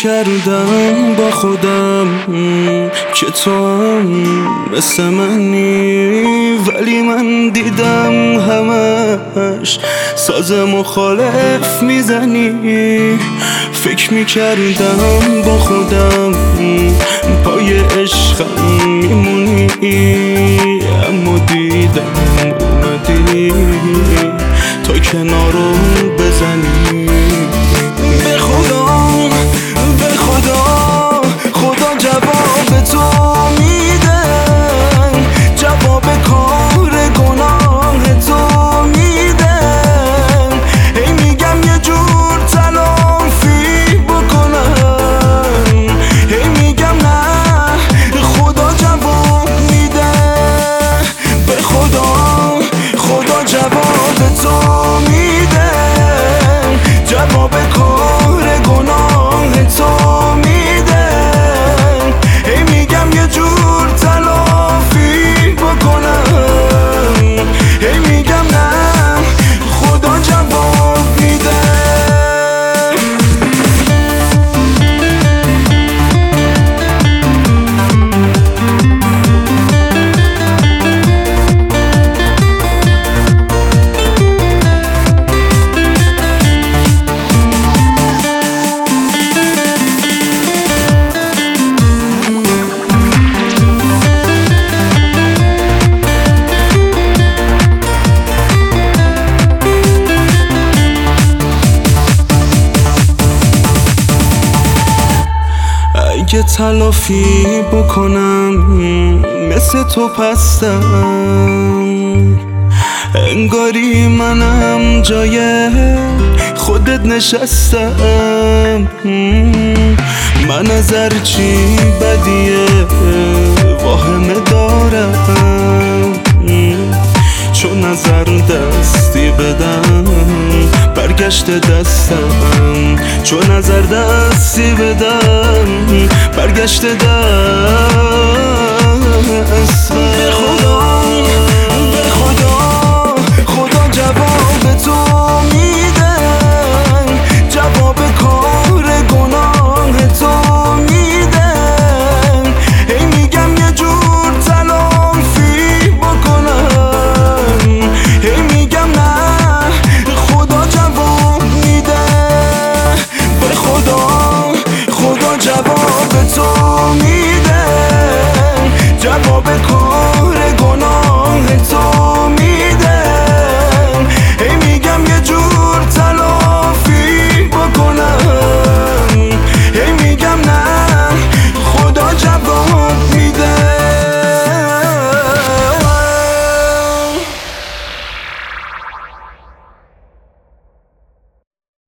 میکردم با خودم که تو هم مثل منی، ولی من دیدم همش ساز مخالف میزنی. فکر میکردم با خودم پای عشقم میمونی، اما دیدم اومدی تا کنارو بزنی. به خدا خدا جواب تو میده، جواب کار گناه تو میده. هی میگم یه جور تلافی بکنم، هی میگم نه خدا جواب میده. به خدا جواب تو میده، جواب کار گناه تو میده. هی میگم یه جور تلافی بکنم، هی میگم نه خدا جواب میده. اگه تلافی بکنم مثل تو پستم، انگاری منم جای خودت نشستم. من از هرچی بدیه واهمه دارم، چون نظر دستی بدم برگشت دستم، چون نظر دستی بدم برگشت دستم. به خدا جواب تو میده، جواب کار گناه تو میده. هی میگم یه جور تلافی بکنم، هی میگم نه خدا جواب میده. به خدا جواب تو میده، جواب